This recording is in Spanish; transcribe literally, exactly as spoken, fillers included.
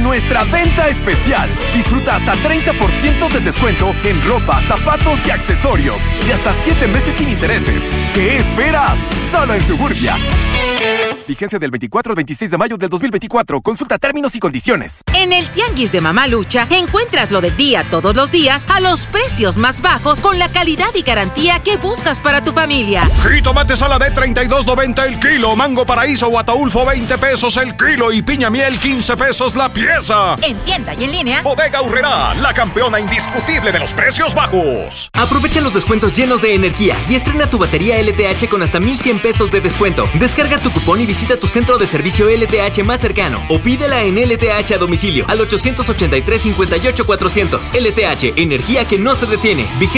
nuestra venta especial. Disfruta hasta treinta por ciento de descuento en ropa, zapatos y accesorios. Y hasta siete meses sin intereses. ¿Qué esperas? Solo en Suburbia. Vigencia del veinticuatro al veintiséis de mayo del dos mil veinticuatro. Consulta términos y condiciones. En el Tianguis de Mamalucha encuentras lo del día todos los días a los precios más bajos con la calidad y garantía que buscas para tu familia. Jitomate saladé treinta y dos noventa el kilo, mango paraíso o ataulfo veinte pesos el kilo y piña miel quince pesos la pieza. En tienda y en línea. Bodega Aurrerá, la campeona indiscutible de los precios bajos. Aprovecha los descuentos llenos de energía y estrena tu batería L T H con hasta mil cien pesos de descuento. Descarga tu cupón y visita tu centro de servicio L T H más cercano o pídela en L T H a domicilio al ochocientos ochenta y tres cincuenta y ocho cuatrocientos. L T H, energía que no se detiene. Vigente